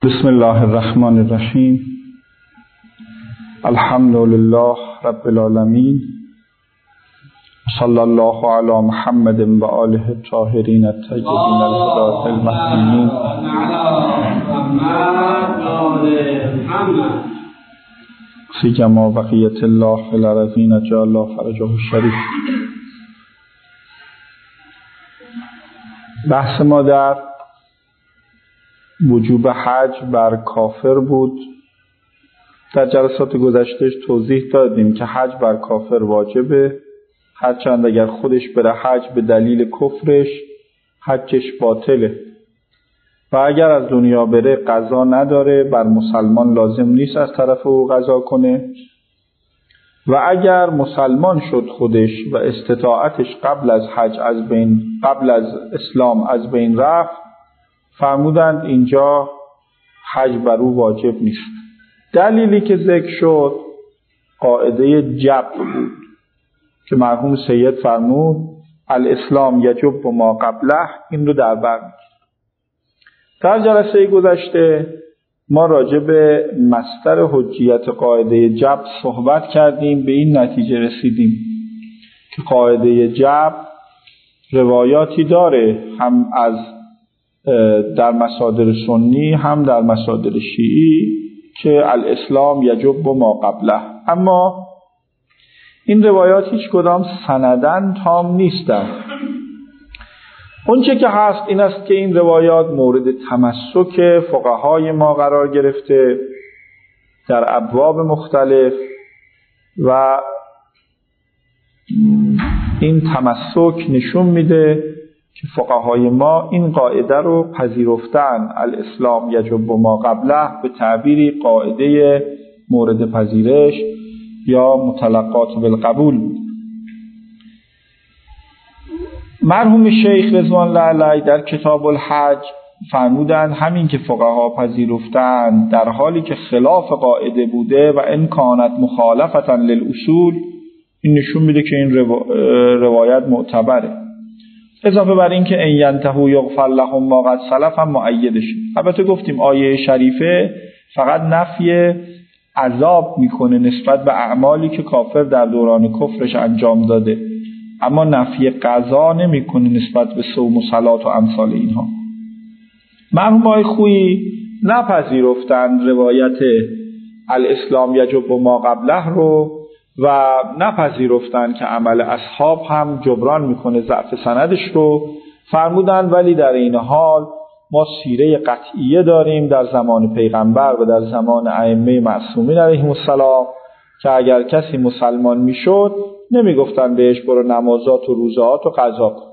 بسم الله الرحمن الرحیم. الحمد لله رب العالمین. صلی الله علی محمد و آله الطاهرین الطیبین الهداة المهدیین. سیما بقیة الله فی الارضین اجل الله فرجه الشریف. بحث ما در وجوب حج بر کافر بود. در جلسات گذشته توضیح دادیم که حج بر کافر واجبه، هرچند اگر خودش بره حج به دلیل کفرش حجش باطله و اگر از دنیا بره قضا نداره، بر مسلمان لازم نیست از طرف او قضا کنه. و اگر مسلمان شد خودش و استطاعتش قبل از اسلام از بین رفت، فرمودند اینجا حج بر او واجب نیست. دلیلی که ذکر شد قاعده جبر بود که مرحوم سید فرمود الاسلام یجب ما قبله، این رو در بر می‌گیره. در جلسه گذشته ما راجع به مصدر حجیت قاعده جبر صحبت کردیم، به این نتیجه رسیدیم که قاعده جبر روایاتی داره، هم از در مصادر سنی هم در مصادر شیعی، که الاسلام یجب ما قبله، اما این روایات هیچ کدام سندن تام نیستند. اونچه که هست این است که این روایات مورد تمسک فقهای ما قرار گرفته در ابواب مختلف و این تمسک نشون میده که فقهای ما این قاعده رو پذیرفتن، الاسلام یجب ما قبله، به تعبیری قاعده مورد پذیرش یا متلقات بالقبول بود. مرحوم شیخ رضوان الله علیه در کتاب الحج فرمودند همین که فقها پذیرفتن در حالی که خلاف قاعده بوده و ان کانت مخالفتا للاصول، این نشون میده که این روایت معتبره. اضافه بر این که ان ینتهوا یغفر لهم ما قد سلف هم مؤید شد. البته گفتیم آیه شریفه فقط نفی عذاب میکنه نسبت به اعمالی که کافر در دوران کفرش انجام داده، اما نفی قضا نمیکنه نسبت به صوم و صلات و امثال اینها. مرحوم آقای خویی نپذیرفتند روایت الاسلام یجب ما قبله رو و نپذیرفتند که عمل اصحاب هم جبران میکنه ضعف سندش رو. فرمودند ولی در این حال ما سیره قطعیه داریم در زمان پیغمبر و در زمان ائمه معصومین علیهم السلام که اگر کسی مسلمان میشد نمیگفتن بهش برو نمازات و روزهات و قضا کن.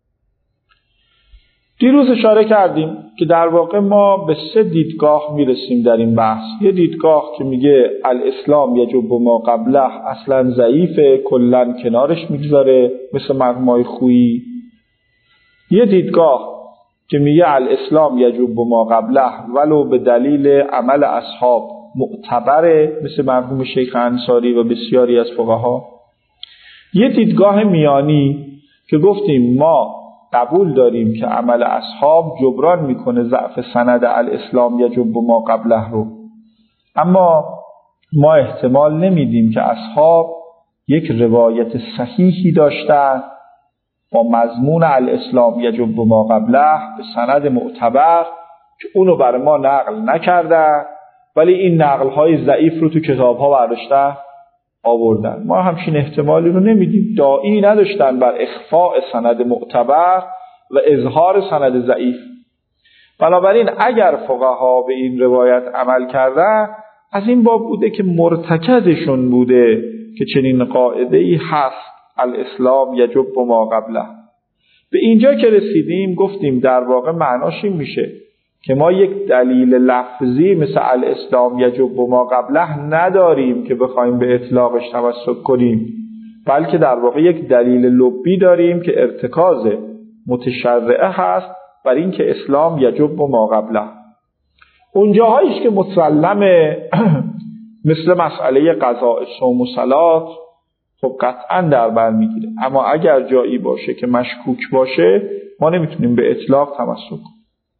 دیروز اشاره کردیم که در واقع ما به 3 دیدگاه میرسیم در این بحث. یه دیدگاه که میگه الاسلام یجب ما قبله اصلا ضعیفه، کلن کنارش میگذاره مثل مرحوم آقای خویی. یه دیدگاه که میگه الاسلام یجب ما قبله ولو به دلیل عمل اصحاب معتبره مثل مرحوم شیخ انصاری و بسیاری از فقها. یه دیدگاه میانی که گفتیم ما قبول داریم که عمل اصحاب جبران میکنه ضعف سند الاسلام یجب ما قبله رو، اما ما احتمال نمیدیم که اصحاب یک روایت صحیحی داشتن با مضمون الاسلام یجب ما قبله به سند معتبر که اونو برای ما نقل نکردن، ولی این نقل‌های ضعیف رو تو کتاب‌ها برداشتن آوردن. ما همچین احتمالی رو نمیدیم. داعی نداشتن بر اخفاء سند معتبر و اظهار سند ضعیف. بنابراین اگر فقها به این روایت عمل کردن از این باب بوده که مرتکزشون بوده که چنین قاعده‌ای هست الاسلام یجب ما قبله. به اینجا که رسیدیم گفتیم در واقع معناش این میشه که ما یک دلیل لفظی مثل الاسلام یجب ما قبله نداریم که بخوایم به اطلاقش تمسک کنیم، بلکه در واقع یک دلیل لبی داریم که ارتکاز متشرعه هست بر این که اسلام یجب ما قبله. اونجاهاییش که مسلمه مثل مسئله قضاء صوم و صلات خب قطعا در بر میگیره، اما اگر جایی باشه که مشکوک باشه ما نمیتونیم به اطلاق تمسک کنیم.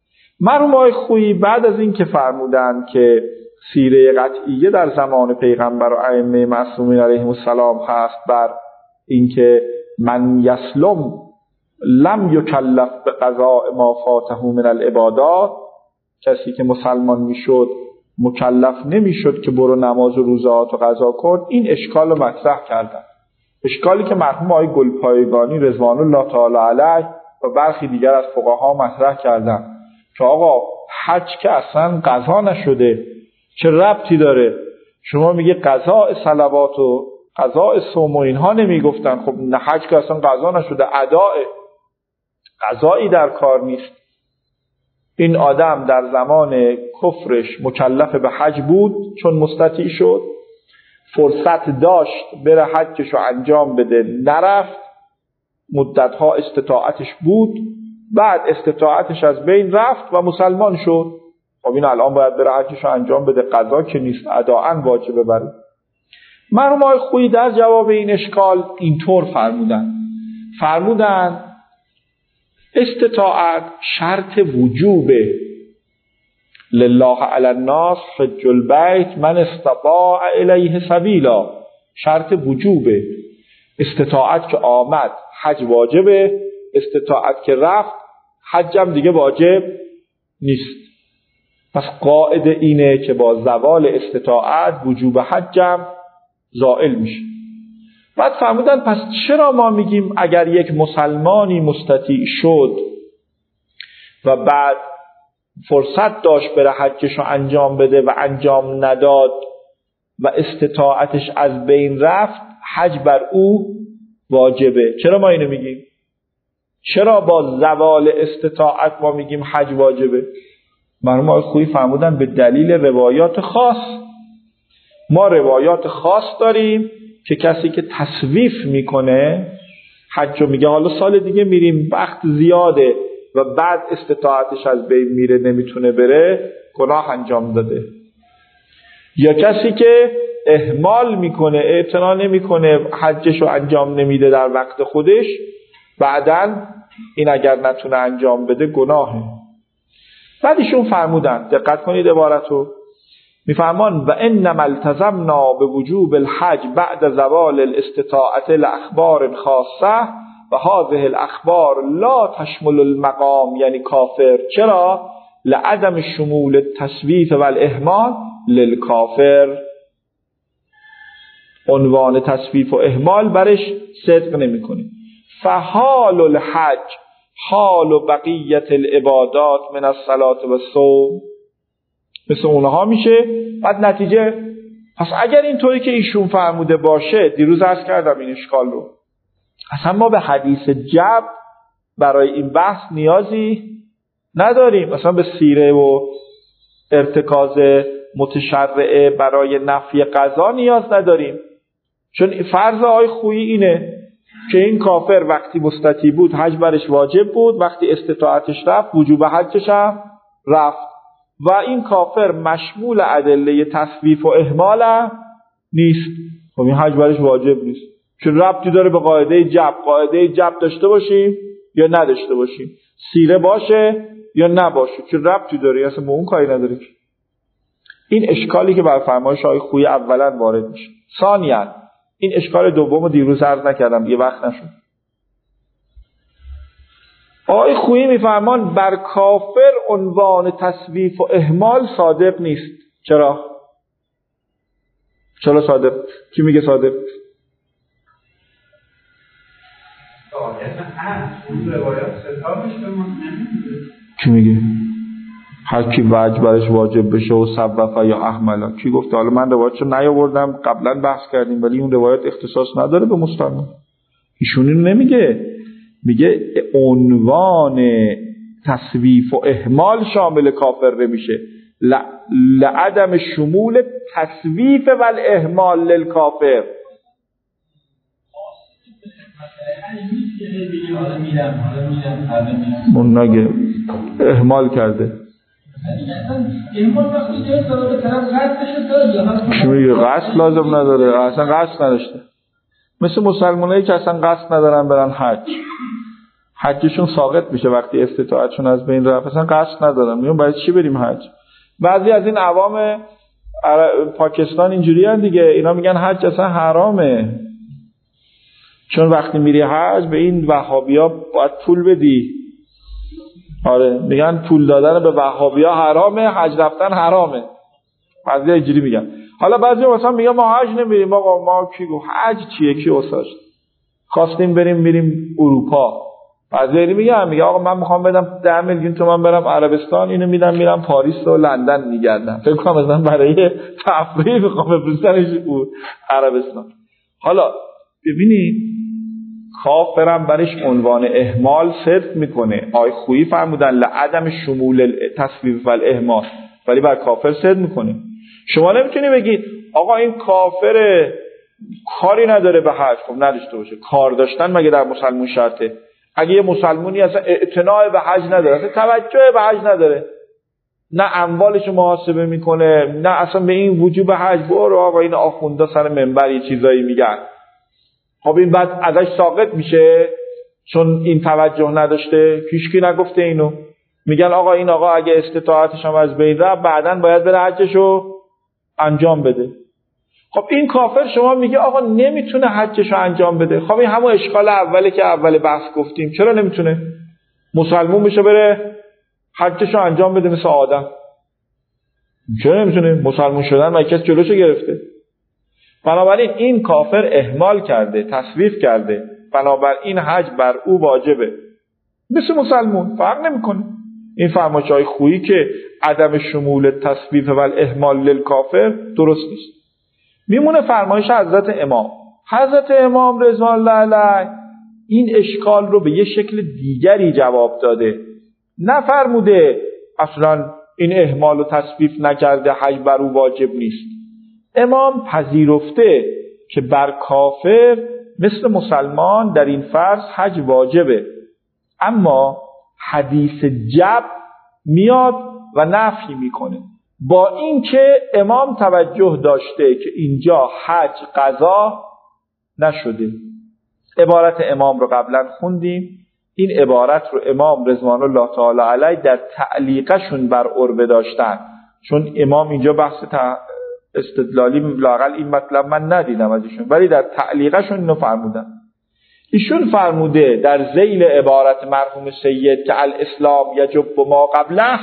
مرحوم آقای خویی بعد از این که فرمودند که سیره قطعیه در زمان پیغمبر و ائمه معصومین علیهم السلام هست بر اینکه من یسلم لم یکلف به قضاء ما فاته من العبادات، کسی که مسلمان میشد مکلف نمیشد که برو نماز و روزات و قضا کن. این اشکال رو مطرح کردن، اشکالی که مرحوم آقای گلپایگانی رضوان الله تعالی علیه و برخی دیگر از فقها مطرح کردن که آقا حج که اصلا قضا نشده، چه ربطی داره؟ شما میگه قضاء صلوات و قضاء صوم و اینها نمیگفتن، خب نه حج که اصلا قضا نشده، اداء قضایی در کار نیست. این آدم در زمان کفرش مکلف به حج بود، چون مستطیع شد فرصت داشت بره حجشو انجام بده، نرفت، مدتها استطاعتش بود، بعد استطاعتش از بین رفت و مسلمان شد. خب این الان باید بره حجشو انجام بده، قضا که نیست، اداءً واجبه بره. مرحوم آقای خویی در جواب این اشکال اینطور فرمودن استطاعت شرط وجوبه، لله علی الناس حج البیت من استطاع الیه سبیلا، شرط وجوبه. استطاعت که آمد حج واجبه، استطاعت که رفت حجم دیگه واجب نیست. پس قاعده اینه که با زوال استطاعت وجوب حجم زائل میشه. بعد فرمودن پس چرا ما میگیم اگر یک مسلمانی مستطیع شد و بعد فرصت داشت بره حجشو انجام بده و انجام نداد و استطاعتش از بین رفت، حج بر او واجبه؟ چرا ما اینو میگیم؟ چرا با زوال استطاعت ما میگیم حج واجبه؟ مرحوم آقای خویی فرمودن به دلیل روایات خاص. ما روایات خاص داریم که کسی که تسویف میکنه حج رو میگه حالا سال دیگه میریم، وقت زیاده، و بعد استطاعتش از بین میره نمیتونه بره، گناه انجام داده. یا کسی که اهمال میکنه، اعتنا نمیکنه، حجش رو انجام نمیده در وقت خودش، بعداً این اگر نتونه انجام بده گناهه. بعد ایشون فرمودن، دقت کنید عبارتو، میفرمان و انما التزمنا به وجوب الحج بعد زوال الاستطاعت لاخبار خاصه و هذه الاخبار لا تشمل المقام یعنی کافر. چرا؟ لعدم شمول التسویف و الاهمال للکافر. عنوان تسویف و اهمال برش صدق نمیکنه. فحال الحج حال و بقیت العبادات من الصلاة و الصوم، مثل اونها میشه. بعد نتیجه، پس اگر اینطوری که ایشون فرموده باشه، دیروز عرض کردم این اشکال رو، اصلا ما به حدیث جبر برای این بحث نیازی نداریم، مثلا به سیره و ارتکاز متشرعه برای نفی قضا نیاز نداریم، چون فرض آقای خویی اینه که این کافر وقتی مستطیع بود حج برش واجب بود، وقتی استطاعتش رفت وجوب حجش هم رفت، و این کافر مشمول ادله تسویف و اهمال نیست. خب این حج برش واجب نیست، چون ربطی داره به قاعده جبر. قاعده جبر داشته باشیم یا نداشته باشیم، سیره باشه یا نباشه، چون ربطی داره، اصلا به اون کاری نداره. این اشکالی که بر فرمایش آقای خویی اولا وارد میشه. ثانیاً این اشکال دومو دیروز عرض نکردم، یه وقت نشد. آقای خویی میفرمان بر کافر عنوان تسویف و اهمال صادق نیست. چرا صادق؟ کی میگه صادق؟ کی میگه؟ هر کی وجه برش واجب بشه و سبفه یا احملا، کی گفته؟ حالا من روایتشو نیاوردم، قبلا بحث کردیم، ولی اون روایت اختصاص نداره به مسلمان. ایشون اینو نمیگه، میگه عنوان تسویف و اهمال شامل کافر نمیشه. لعدم شمول تسویف و الاهمال للکافر. اون نگه اهمال کرده. چی میگه؟ قصد لازم نداره، اصلا قصد نداشته. مثل مسلمانایی که اصلا قصد ندارن برن حجشون ساقط میشه وقتی استطاعتشون از بین رفت. اصلا قصد ندارم، میگم برای چی بریم حج؟ بعضی از این عوام پاکستان اینجوری هستن دیگه، اینا میگن حج اصلا حرامه، چون وقتی میری حج به این وهابیا باید پول بدی. آره میگن پول دادن به وهابیا حرامه، حج رفتن حرامه. بعضی اینجوری میگن. حالا بعضی مثلا میگن ما حج نمیریم، آقا ما کی گفت حج چیه، کی واسش خواستیم میریم اروپا. بعضی میگه آقا من میخوام بدم 10 میلیون تومان برم عربستان، اینو میرم پاریس و لندن میگردم. فکر کنم مثلا برای تفریح میخوام بفرستنش عربستان. حالا ببینید کافرم برش عنوان اهمال صرف میکنه. آی خویی فرمودن لعدم شمول تصویف و الاهمال، ولی بر کافر صرف میکنه. شما نمیتونی بگید آقا این کافر کاری نداره به حج. خب نداشته باشه، کار داشتن مگه در مسلمون شرطه؟ اگه یه مسلمونی اصلا اعتناء به حج نداره، اصلا توجه به حج نداره، نه اموالش محاسبه میکنه، نه اصلا به این وجوب حج، برو آقا این آخوندا سر منبر یه چیزایی میگن، خب این بعد ازش ساقط میشه چون این توجه نداشته، هیچکی نگفته اینو. میگن آقا این آقا اگه استطاعتش هم از بین رفت بعداً باید بره حجشو انجام بده. خب این کافر شما میگه آقا نمیتونه حجشو انجام بده. خب این همون اشکال اوله که اول بحث گفتیم، چرا نمیتونه؟ مسلمون بشه بره حجشو انجام بده مثل آدم، چرا نمیتونه؟ مسلمون شدن مگه کسی جلوشو گرفته؟ بنابراین این کافر اهمال کرده، تصویف کرده، بنابراین حج بر او واجبه مثل مسلمون، فرق نمیکنه. این فرمایش‌های خویی که عدم شمول تصویف و الاهمال للکافر درست نیست. میمونه فرمایش حضرت امام. حضرت امام رضوان الله علیه این اشکال رو به یه شکل دیگری جواب داده. نفرموده اصلا این اهمال و تصویف نکرده حج بر او واجب نیست. امام پذیرفته که بر کافر مثل مسلمان در این فرض حج واجبه، اما حدیث جب میاد و نفی میکنه، با اینکه امام توجه داشته که اینجا حج قضا نشده. عبارت امام رو قبلا خوندیم. این عبارت رو امام رضوان الله تعالی علیه در تعلیقشون بر عربه داشتن، چون امام اینجا بحث استدلالی لااقل این مطلب من ندیدم از ایشون، ولی در تعلیقشون اینو فرمودن. ایشون فرموده در ذیل عبارت مرحوم سید که الاسلام یجب ما قبله،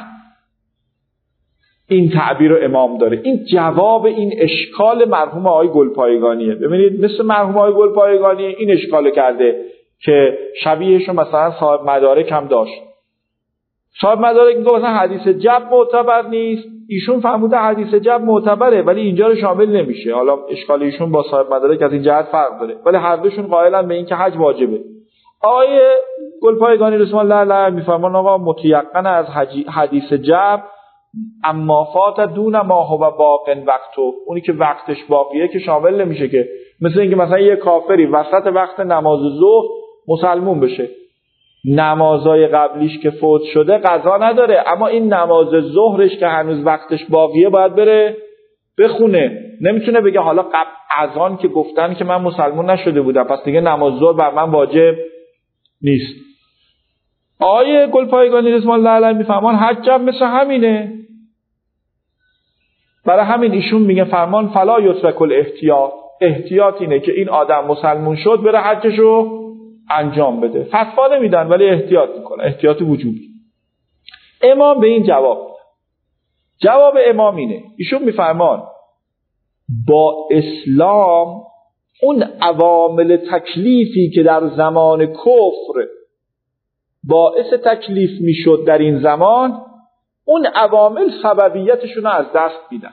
این تعبیر رو امام داره. این جواب این اشکال مرحوم آقای گلپایگانیه. ببینید مثل مرحوم آقای گلپایگانی این اشکال کرده که شبیهشو مثلا صاحب مدارک هم داشت. صاحب مدارک میگه مثلا حدیث جب معتبر نیست، ایشون فرموده حدیث جب معتبره ولی اینجا رو شامل نمیشه. حالا اشکال ایشون با صاحب مدارک از این جهت فرق داره، ولی هر دوشون قائلن به این که حج واجبه. آقای گلپایگانی رسول الله علیه میفرمان آقا متیقن از حدیث جب اما فات دون ما هو باق وقتو، اونی که وقتش باقیه که شامل نمیشه. که مثل اینکه مثلا یه کافری وسط وقت نماز ظهر مسلمون بشه، نمازهای قبلیش که فوت شده قضا نداره، اما این نماز ظهرش که هنوز وقتش باقیه باید بره بخونه. نمیتونه بگه حالا قبل از آن که گفتن که من مسلمون نشده بودم پس دیگه نماز ظهر بر من واجب نیست. آیه گلپایگانی رضوان الله علیه میفهمان حج هم مثل همینه. برای همین ایشون میگه فرمان فلا یترک الاحتیاط، احتیاط اینه که این آدم مسلمون شد بره حجشو انجام بده. فتوا نمیدن ولی احتیاط میکنه، احتیاط وجوبی. امام به این جواب امام اینه، ایشون میفرمان با اسلام اون عوامل تکلیفی که در زمان کفر باعث تکلیف میشد در این زمان، اون عوامل سببیتشون رو از دست میدن.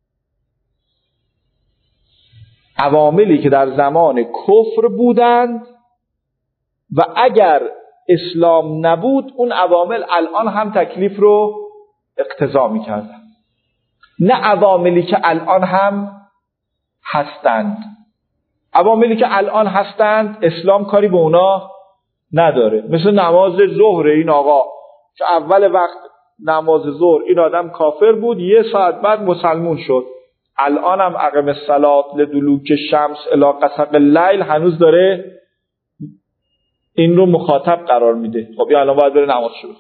عواملی که در زمان کفر بودند و اگر اسلام نبود اون عوامل الان هم تکلیف رو اقتضا میکردن، نه عواملی که الان هم هستند. عواملی که الان هستند اسلام کاری به اونا نداره. مثل نماز ظهر، این آقا که اول وقت نماز ظهر این آدم کافر بود، یه ساعت بعد مسلمون شد، الان هم اقم الصلاة لدلوک الشمس الی غسق اللیل هنوز داره این رو مخاطب قرار میده. خب این الان باید بره نماز شروع.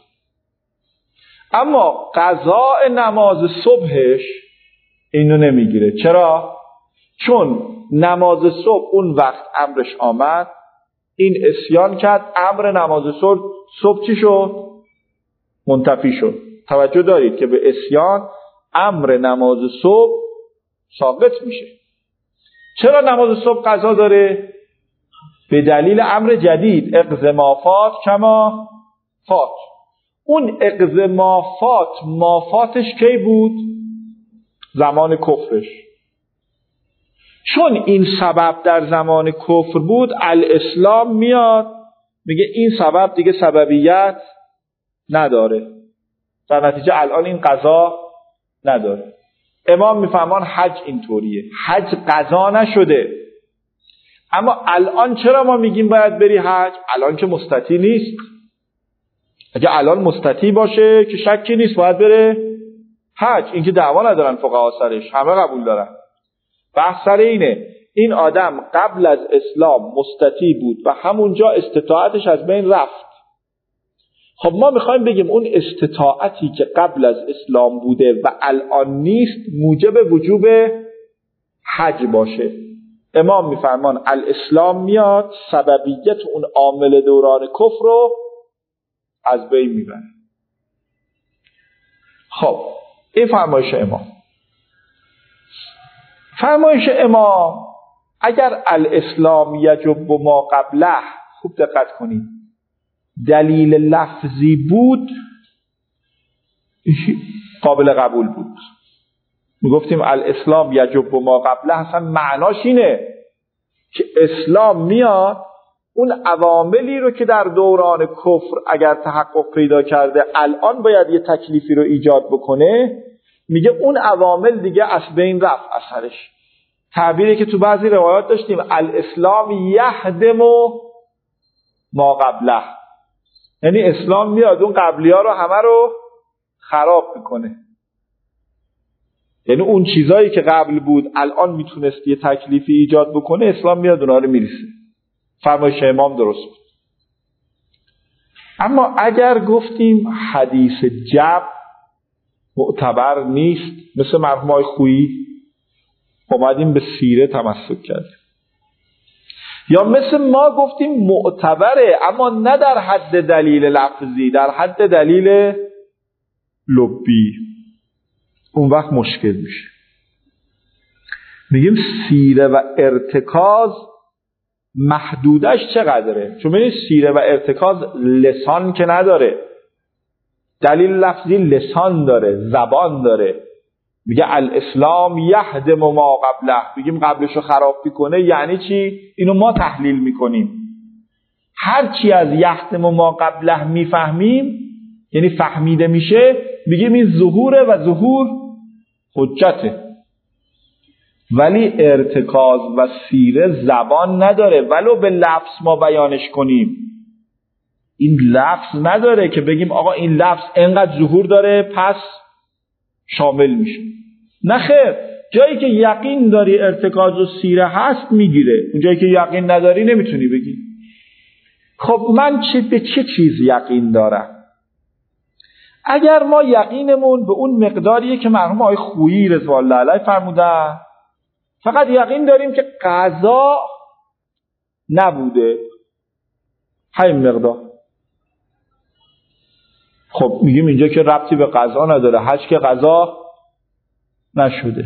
اما قضاء نماز صبحش اینو نمیگیره. چرا؟ چون نماز صبح اون وقت امرش آمد، این اسیان کرد، امر نماز صبح چی شد؟ منتفی شد. توجه دارید که به اسیان امر نماز صبح ساقط میشه. چرا نماز صبح قضا داره؟ به دلیل امر جدید، اقض ما فات کما فات. اون اقض ما فات، مافاتش کی بود؟ زمان کفرش. چون این سبب در زمان کفر بود، الاسلام میاد میگه این سبب دیگه سببیت نداره، در نتیجه الان این قضا نداره. امام میفهمان حج اینطوریه، حج قضا نشده. اما الان چرا ما میگیم باید بری حج؟ الان که مستطیع نیست. اگه الان مستطیع باشه که شکی نیست باید بره حج. این که دعوا ندارن فقها سرش، همه قبول دارن. بحث سر اینه این آدم قبل از اسلام مستطیع بود و همونجا استطاعتش از بین رفت. خب ما میخوایم بگیم اون استطاعتی که قبل از اسلام بوده و الان نیست موجب وجوب حج باشه. امام میفرمان الاسلام میاد سببیت اون عامل دوران کفر رو از بین میبره. خب این فرمایش امام. فرمایش امام اگر الاسلام یجب ما قبله، خوب دقت کنید، دلیل لفظی بود قابل قبول بود. میگفتیم الاسلام یجب ما قبله، اصلا معناش اینه که اسلام میاد اون عواملی رو که در دوران کفر اگر تحقق پیدا کرده الان باید یه تکلیفی رو ایجاد بکنه، میگه اون عوامل دیگه از بین رفت اثرش. تعبیری که تو بعضی روایات داشتیم الاسلام یهدم ما قبله، یعنی اسلام میاد اون قبلی ها رو همه رو خراب میکنه. یعنی اون چیزایی که قبل بود الان میتونست یه تکلیفی ایجاد بکنه، اسلام میاد اونها رو میریسه. فرمایش امام درست بود. اما اگر گفتیم حدیث جب معتبر نیست، مثل مرحوم آقای خویی اومدیم به سیره تمسک کردیم، یا مثل ما گفتیم معتبره اما نه در حد دلیل لفظی، در حد دلیل لبی، اون وقت مشکل میشه. میگیم سیره و ارتکاز محدودش چقدره؟ چون ببینید سیره و ارتکاز لسان که نداره، دلیل لفظی لسان داره، زبان داره. میگه الاسلام یهدم ما قبله، بگیم قبلشو خراب میکنه یعنی چی؟ اینو ما تحلیل میکنیم. هر چی از یهدم ما قبله میفهمیم یعنی فهمیده میشه، بگیم این ظهوره و ظهور حجته. ولی ارتکاز و سیره زبان نداره، ولو به لفظ ما بیانش کنیم این لفظ نداره که بگیم آقا این لفظ انقدر ظهور داره پس شامل میشه. نه خیر، جایی که یقین داری ارتکاز و سیره هست میگیره، اون جایی که یقین نداری نمیتونی بگی. خب من به چه چیز یقین دارم؟ اگر ما یقینمون به اون مقداریه که مرحوم آقای خویی رضوان الله علیه فرمودن، فقط یقین داریم که قضا نبوده، همین مقدار، خب میگیم اینجا که ربطی به قضا نداره، حج که قضا نشده.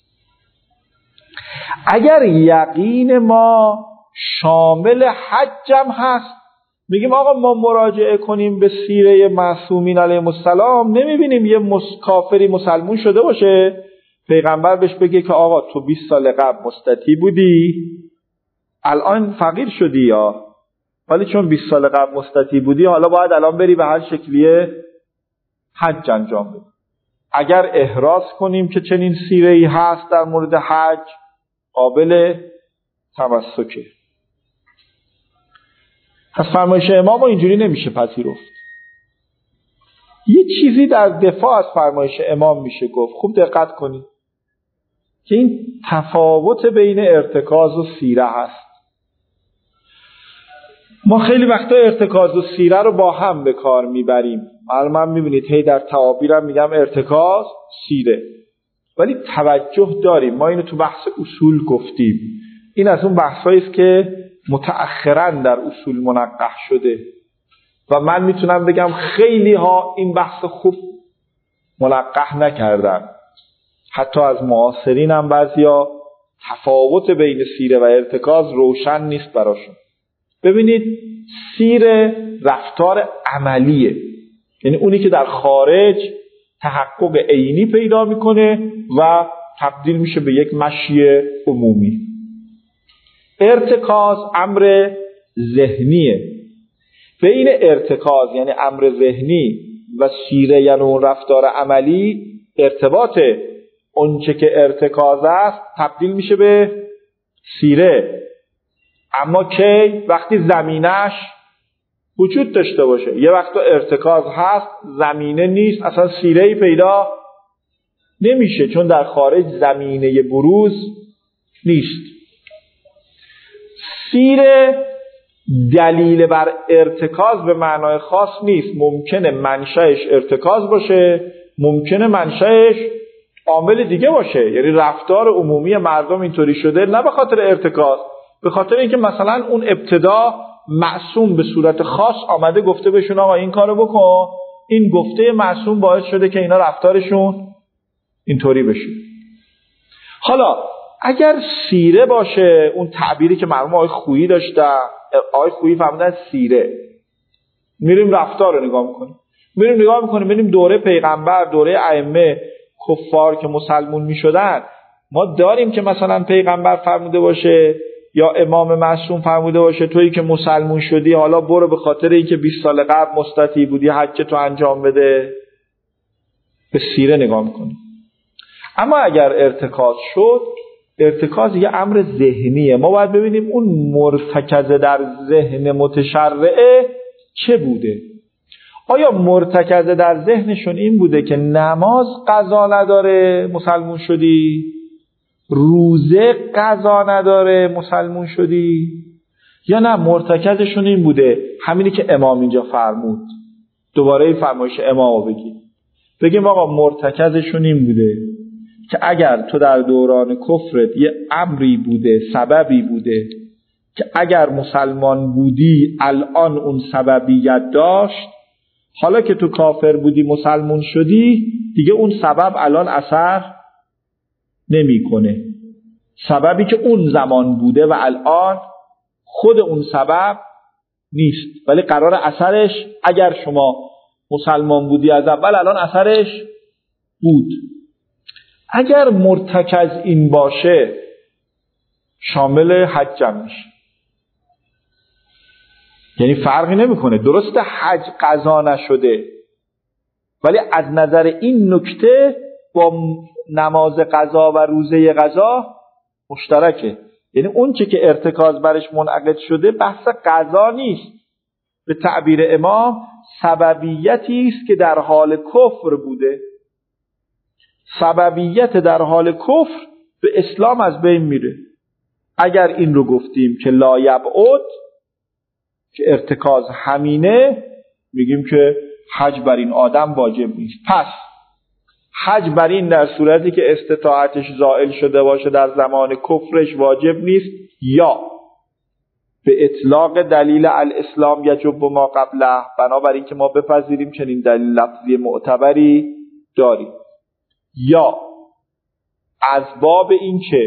اگر یقین ما شامل حجم هست، میگیم آقا ما مراجعه کنیم به سیره معصومین علیهم السلام، نمیبینیم یه کافری مسلمون شده باشه پیغمبر بهش بگه که آقا تو 20 سال قبل مستطیع بودی الان فقیر شدی، یا ولی چون 20 سال قبل مستطیع بودی حالا باید الان بری به هر شکلیه حج انجام بدی. اگر احراز کنیم که چنین سیره‌ای هست در مورد حج، قابل تمسکه. پس فرمایش امام اینجوری نمیشه پذیرفت. یه چیزی در دفاع از فرمایش امام میشه گفت، خوب دقت کنید که این تفاوت بین ارتکاز و سیره هست. ما خیلی وقتا ارتکاز و سیره رو با هم به کار میبریم. من میبینید هی در تعابیرم میگم ارتکاز سیره، ولی توجه داریم. ما اینو تو بحث اصول گفتیم. این از اون بحثایی است که متأخراً در اصول منقح شده و من میتونم بگم خیلی ها این بحث خوب منقح نکردن. حتی از معاصرین هم بعضیا تفاوت بین سیره و ارتکاز روشن نیست براشون. ببینید سیره رفتار عملیه، یعنی اونی که در خارج تحقق عینی پیدا میکنه و تبدیل میشه به یک مشی عمومی. ارتکاز امر ذهنیه. بین ارتکاز یعنی امر ذهنی و سیره یعنی اون رفتار عملی ارتباطه. اونچه که ارتکاز است تبدیل میشه به سیره، اما که وقتی زمینش وجود داشته باشه. یه وقتا ارتکاز هست زمینه نیست، اصلا سیره‌ای پیدا نمیشه، چون در خارج زمینه بروز نیست. سیره دلیل بر ارتکاز به معنای خاص نیست. ممکنه منشأش ارتکاز باشه، ممکنه منشأش عامل دیگه باشه. یعنی رفتار عمومی مردم اینطوری شده نه به خاطر ارتکاز، به خاطر اینکه مثلا اون ابتدا معصوم به صورت خاص آمده گفته بهشون آقا این کارو بکن. این گفته معصوم باعث شده که اینا رفتارشون اینطوری بشه. حالا اگر سیره باشه، اون تعبیری که مرحوم آقای خویی داشته، آقای خویی فهمیدن سیره، میریم رفتار رو نگاه میکنیم، ببینیم دوره پیغمبر، دوره ائمه، کفار که مسلمون میشدن، ما داریم که مثلا پیغمبر فرموده باشه یا امام معصوم فرموده باشه تویی که مسلمون شدی حالا برو به خاطر اینکه 20 سال قبل مستطیع بودی حج تو انجام بده. به سیره نگاه میکنیم. اما اگر ارتکاز شد، ارتکاز یه امر ذهنیه. ما باید ببینیم اون مرتکز در ذهن متشرعه چه بوده. آیا مرتکز در ذهنشون این بوده که نماز قضا نداره مسلمون شدی؟ روزه قضا نداره مسلمون شدی؟ یا نه مرتکزشون این بوده همینی که امام اینجا فرمود؟ دوباره این فرمایش امامو بگیم آقا مرتکزشون این بوده که اگر تو در دوران کفرت یه امری بوده، سببی بوده که اگر مسلمان بودی الان اون سببیت داشت، حالا که تو کافر بودی مسلمون شدی دیگه اون سبب الان اثر نمیکنه. سببی که اون زمان بوده و الان خود اون سبب نیست، ولی قرار اثرش اگر شما مسلمان بودی از اول الان اثرش بود. اگر مرتکز این باشه شامل حج میشه، یعنی فرقی نمیکنه. درسته حج قضا نشده، ولی از نظر این نکته با نماز قضا و روزه قضا مشترکه. یعنی اون چه که ارتکاز برش منعقد شده بحث قضا نیست، به تعبیر امام سببیتی است که در حال کفر بوده. سببیت در حال کفر به اسلام از بین میره. اگر این رو گفتیم که لا یبعد، که ارتکاز همینه، میگیم که حج بر این آدم واجب نیست. پس حج بر این در صورتی که استطاعتش زائل شده باشه در زمان کفرش واجب نیست، یا به اطلاق دلیل الاسلام یجب ما قبله، بنابراین که ما بپذیریم چنین دلیل لفظی معتبری داریم، یا از باب این که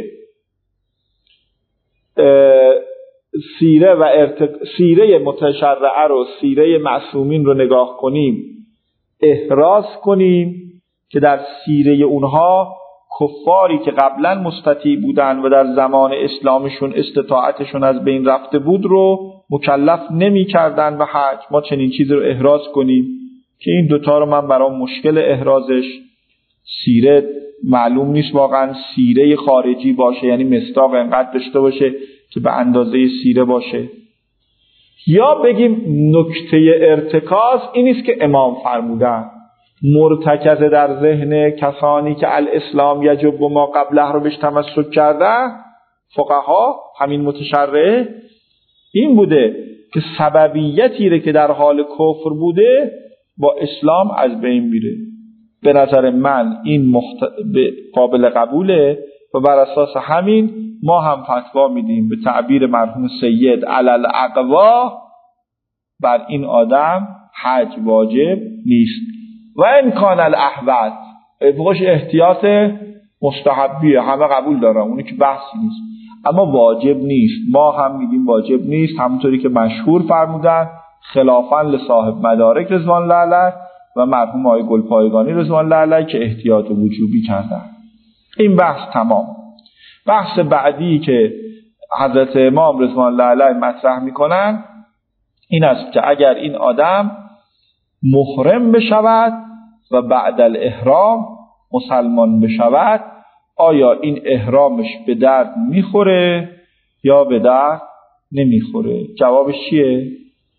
سیره متشرعه رو، سیره معصومین رو نگاه کنیم، احراز کنیم که در سیره اونها کفاری که قبلا مستطیع بودن و در زمان اسلامشون استطاعتشون از بین رفته بود رو مکلف نمی کردن به حج. ما چنین چیزی رو احراز کنیم که این دوتا رو من برام مشکل احرازش. سیره معلوم نیست واقعا سیره خارجی باشه، یعنی مصداق انقدر داشته باشه که به اندازه سیره باشه، یا بگیم نکته ارتکاز این است که امام فرمودن مرتکز در ذهن کسانی که الاسلام یجب ما قبله رو بهش تمسک کردن، فقها همین متشرع این بوده که سببیتی رو که در حال کفر بوده با اسلام از بین میره. به نظر من این قابل قبوله و بر اساس همین ما هم فتوا میدیم به تعبیر مرحوم سید علل اقوا بر این آدم حج واجب نیست. و ان کان الاحوط بخوش احتیاط مستحبیه، همه قبول دارن، اونی که بحثی نیست، اما واجب نیست. ما هم میگیم واجب نیست، همونطوری که مشهور فرمودن خلافاً لصاحب مدارک رضوان الله علیه و مرحوم آقای گلپایگانی رضوان الله علیه که احتیاط وجوبی کردن. این بحث تمام. بحث بعدی که حضرت امام رضوان الله علیه مطرح میکنن این است که اگر این آدم محرم بشود و بعد الاحرام مسلمان بشود آیا این احرامش به درد میخوره یا به درد نمیخوره؟ جوابش چیه؟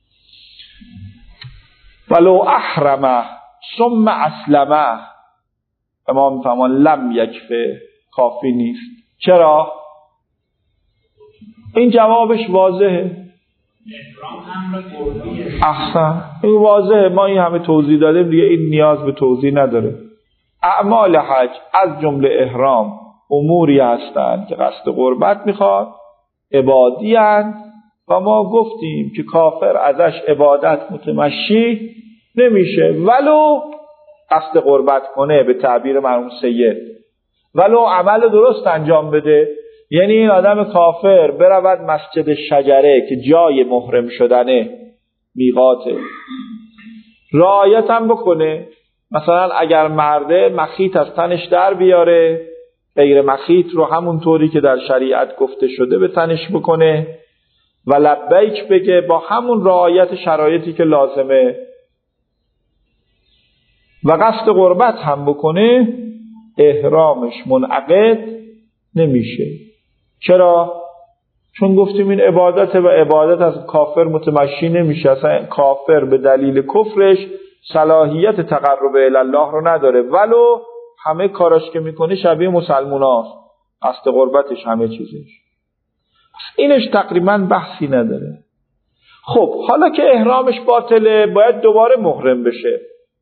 ولو احرمه ثم اسلمه. امام میفهمان لم یکفه، کافی نیست. چرا؟ این جوابش واضحه. احسن، این واضحه، ما این همه توضیح دادیم دیگه، این نیاز به توضیح نداره. اعمال حج از جمله احرام اموری هستند که قصد قربت میخواد، عبادی هستند و ما گفتیم که کافر ازش عبادت متمشی نمیشه ولو قصد قربت کنه، به تعبیر مرحوم سید ولو عمل درست انجام بده. یعنی این آدم کافر برود مسجد شجره که جای محرم شدنه، میقاته، رعایت هم بکنه، مثلا اگر مرده مخیط از تنش در بیاره، غیر مخیط رو همون طوری که در شریعت گفته شده به تنش بکنه و لبیک بگه با همون رعایت شرایطی که لازمه و قصد قربت هم بکنه، احرامش منعقد نمیشه. چرا؟ چون گفتیم این عبادت و عبادت از کافر متمشی نمیشه. اصلا کافر به دلیل کفرش صلاحیت تقرب الی الله رو نداره ولو همه کاراش که میکنه شبیه مسلموناست، قصد قربتش همه چیزش. اینش تقریبا بحثی نداره. خب حالا که احرامش باطله باید دوباره محرم بشه.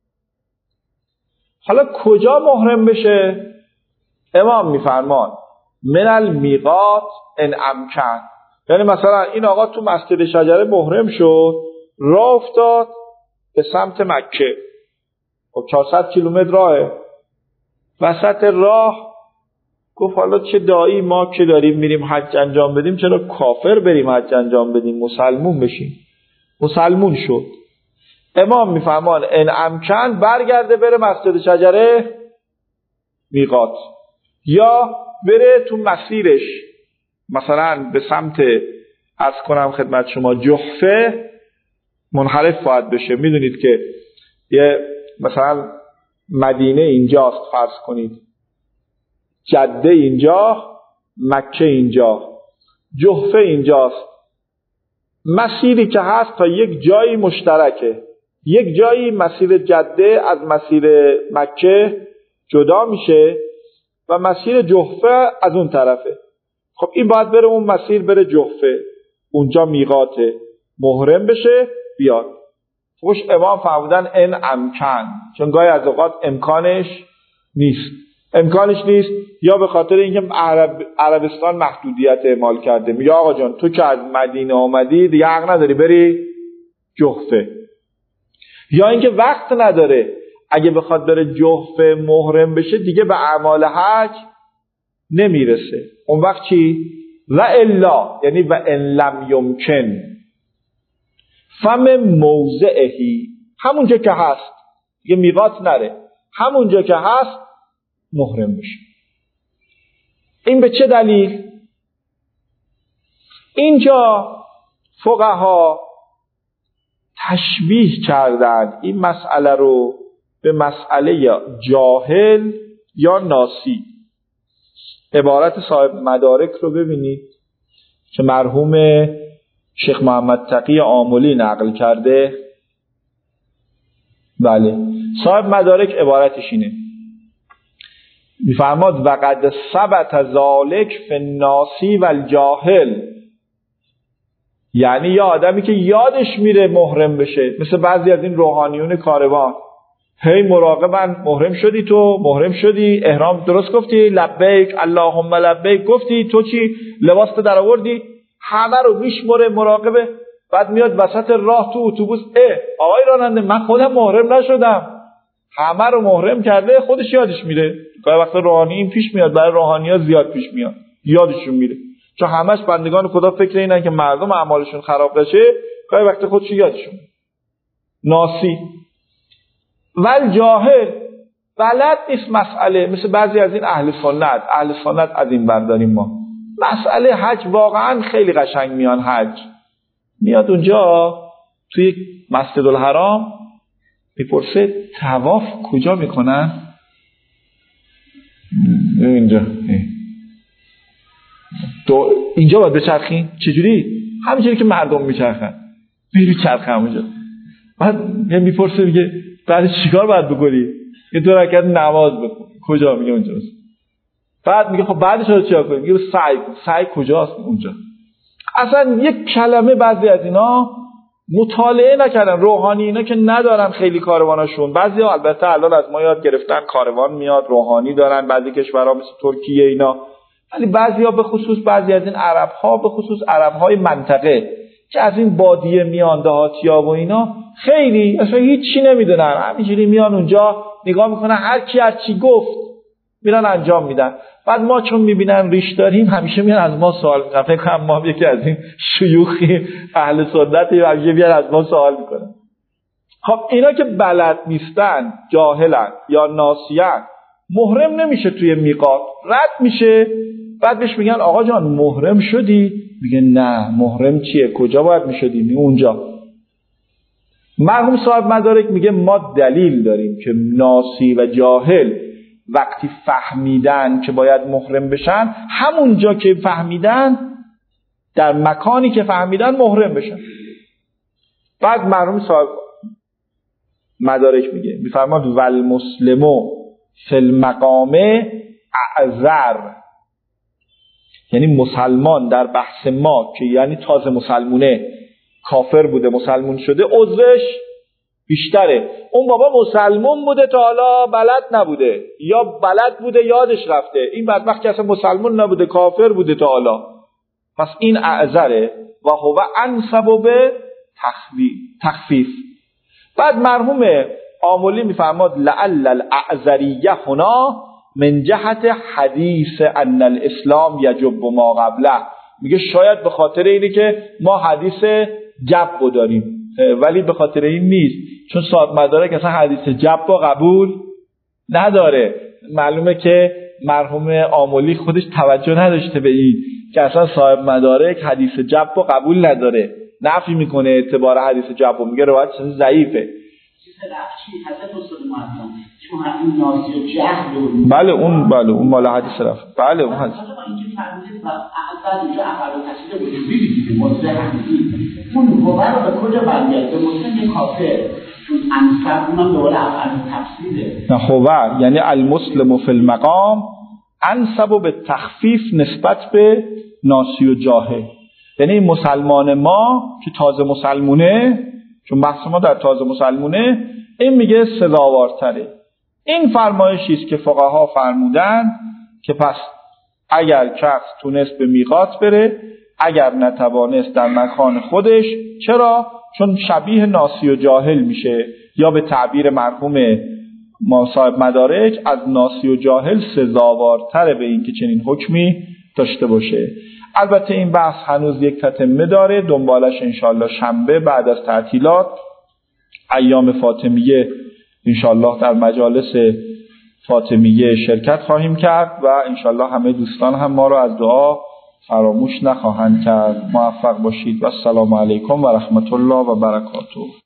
حالا کجا محرم بشه؟ امام میفرمان من المیقات ان امکن. یعنی مثلا این آقا تو مسجد شجره محرم شد، راه افتاد به سمت مکه، خب 400 کیلومتر راهه، وسط راه گفت حالا چه دایی ما که داریم میریم حج انجام بدیم، چرا کافر بریم حج انجام بدیم، مسلمون بشیم. مسلمون شد. امام میفرمان ان امکن برگرده بره مسجد شجره میقات، یا بره تو مسیرش مثلا به سمت عرض کنم خدمت شما جحفه منحرف باید بشه. میدونید که یه مثلا مدینه اینجاست، فرض کنید جده اینجا، مکه اینجا، جحفه اینجاست، مسیری که هست تا یک جایی مشترکه، یک جایی مسیر جده از مسیر مکه جدا میشه و مسیر جحفه از اون طرفه. خب این باید بره اون مسیر، بره جحفه، اونجا میقاته، محرم بشه بیاد. خوش امام فرمودن ان امکن، چون گاهی از اوقات امکانش نیست یا به خاطر اینکه عربستان محدودیت اعمال کرده، میگه آقا جان تو که از مدینه آمدی دیگه حق نداری بری جحفه، یا اینکه وقت نداره، اگه بخواد بره جحفه محرم بشه دیگه به اعمال حج نمیرسه. اون وقت چی؟ و الا، یعنی و ان لم یمکن فم موضعهی، همونجا که هست دیگه میقات نره، همونجا که هست محرم بشه. این به چه دلیل؟ اینجا فقها تشبیه کردن این مسئله رو به مسئله جاهل یا ناسی. عبارت صاحب مدارک رو ببینید که مرحوم شیخ محمد تقی آملی نقل کرده. بله، صاحب مدارک عبارتش اینه، میفرماد وقد ثبت ذالک فی الناسی و الجاهل، یعنی یه آدمی که یادش میره محرم بشه، مثل بعضی از این روحانیون کاروان، هی مراقبن محرم شدی، تو محرم شدی، احرام درست گفتی، لبیک اللهم لبیک گفتی، تو چی لباس تو در آوردی، همه رو میشمره مراقبه. بعد میاد وسط راه تو اتوبوس، آقای راننده من خودم محرم نشدم، همه رو محرم کرده، خودش یادش میره. گاهی وقتا روحانی این پیش میاد، برای روحانی‌ها زیاد پیش میاد، یادشون میره، چون همش بندگان خدا فکر اینن که مردم اعمالشون خراب بشه، گاهی وقتا خودش یادشون ناسی. ول جاهل بلد نیست مسئله، مثل بعضی از این اهل سنت از این برداریم ما مسئله حج واقعا خیلی قشنگ میان. حج میاد اونجا توی مسجد الحرام میپرسه طواف کجا میکنن؟ اینجا باید بچرخین. چجوری؟ همینجوری که مردم میچرخن، میری چرخ همونجا. بعد میپرسه میگه بعد چیکار باید بکنی؟ یه 2 رکعت نماز بخون. کجا؟ میگه اونجاست. بعد میگه خب بعدش رو چیکار کنی؟ میگه سعی کجاست؟ اونجا. اصلا یک کلمه بعضی از اینا مطالعه نکردن. روحانی اینا که ندارن خیلی کارواناشون. بعضیا البته الان از ما یاد گرفتن، کاروان میاد روحانی دارن بعضی کشورها مثل ترکیه اینا، ولی بعضیا به خصوص بعضی از این عرب‌ها، به خصوص عرب‌های منطقه که از این بادیه میان، دهاتی‌ها و اینا، خیلی اصلا هیچی نمیدونن، همینجوری میان اونجا نگاه میکنن، هر کی هر چی گفت میرن انجام میدن. بعد ما چون میبینن ریش داریم همیشه میان از ما سوال میکنن. فکر کنم ما یکی از این شیوخی اهل سنتی همیشه میان از ما سوال میکنن. خب اینا که بلد نیستن، جاهلن یا ناسیان، محرم نمیشه توی میقات، رد میشه. بعد بهش میگن آقا جان محرم شدی؟ میگه نه. محرم چیه؟ کجا باید میشدی؟ میگه اونجا. مرحوم صاحب مدارک میگه ما دلیل داریم که ناسی و جاهل وقتی فهمیدن که باید محرم بشن، همونجا که فهمیدن، در مکانی که فهمیدن محرم بشن. بعد مرحوم صاحب مدارک میفرماد والمسلمو فی المقام اعذر، یعنی مسلمان در بحث ما که یعنی تازه مسلمونه، کافر بوده مسلمون شده، عذرش بیشتره. اون بابا مسلمون بوده تا حالا بلد نبوده، یا بلد بوده یادش رفته. این بدبخت که اصلا مسلمون نبوده، کافر بوده تا حالا، پس این اعذره و هو انسب به تخفیف. بعد مرحوم آملی میفرماد لعل الاعذریه هنا من جهت حدیث ان الاسلام یجب ما قبله. میگه شاید به خاطر اینه که ما حدیث جب داریم، ولی به خاطر این نیست، چون صاحب مدارک اصلا حدیث جب قبول نداره. معلومه که مرحوم آملی خودش توجه نداشته به این که اصلا صاحب مدارک حدیث جب قبول نداره، نفی میکنه اعتبار حدیث جب، میگه روایت ضعیفه. بله اون مال حدیث رفت. بله اون حدیث. اون باور به کجا برمیاد؟ به مسلم کافر، چون انصب اونم دوباره افعال تفسیره. نه خوبه، یعنی المسلم فی المقام انصب به تخفیف نسبت به ناسی و جاهل. یعنی مسلمان ما که تازه مسلمونه، چون بحث ما در تازه مسلمونه، این میگه سزاوارتره. این فرمایشی است که فقها فرمودن که پس اگر کس تونست به میقات بره، اگر نتوانست در مکان خودش. چرا؟ چون شبیه ناسی و جاهل میشه، یا به تعبیر مرحوم صاحب مدارک از ناسی و جاهل سزاوارتره به این که چنین حکمی داشته باشه. البته این بحث هنوز یک تتمه داره، دنبالش انشالله شنبه بعد از تعطیلات ایام فاطمیه انشالله در مجالس فاطمیه شرکت خواهیم کرد و انشالله همه دوستان هم ما رو از دعا فراموش نخواهند کرد. موفق باشید و السلام علیکم و رحمت الله و برکاته.